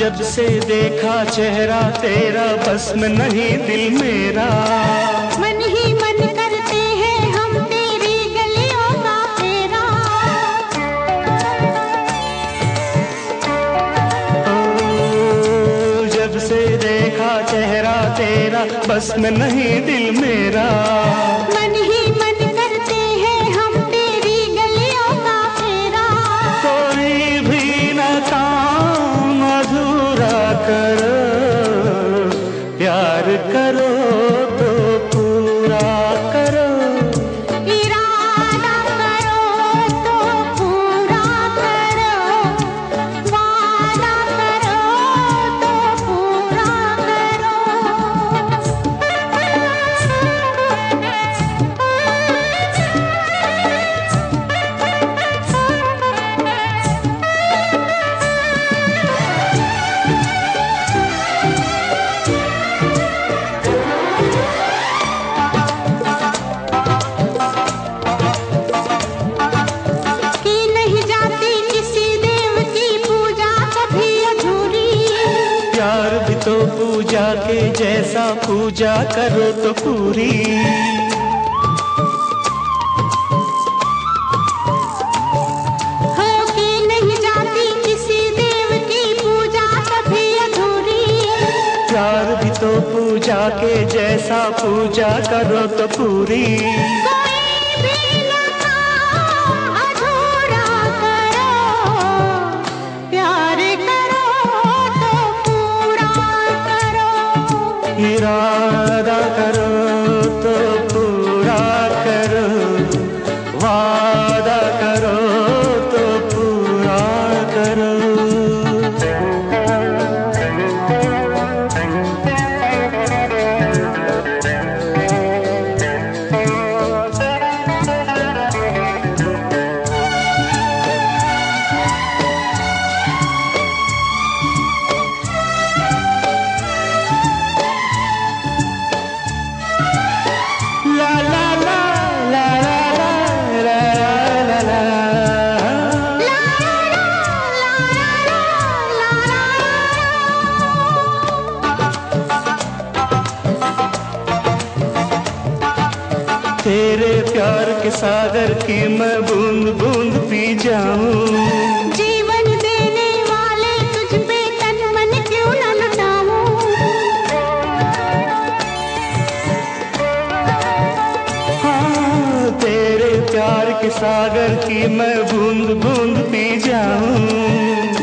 जब से देखा चेहरा तेरा बस में नहीं दिल मेरा। मन ही मन करते हैं हम तेरी गलियों का फेरा। ओ, जब से देखा चेहरा तेरा बस में नहीं दिल मेरा। मन ही मन करते हैं हम तेरी गलियों का फेरा। कोई भी न काम अधूरा करो, प्यार करो तो पूरा करो। इरादा करो तो पूरा करो, वादा करो तो पूरा करो। प्यार भी तो पूजा के जैसा, पूजा करो तो पूरी। हो के नहीं जाती किसी देव की पूजा कभी अधूरी। प्यार भी तो पूजा के जैसा, पूजा करो तो पूरी। कोई भी न काम अधूरा करो, प्यार करो तो पूरा करो। इरादा करो तो पूरा करो, वादा करो तो पूरा करो। ला ला ला ला ला ला ला ला। तेरे प्यार के सागर की मैं बूंद बूंद पी जाऊं। जीवन देने वाले तुझ पे तन मन क्यों न लुटाऊं। हाँ, तेरे प्यार के सागर की मैं बूंद बूंद पी जाऊं।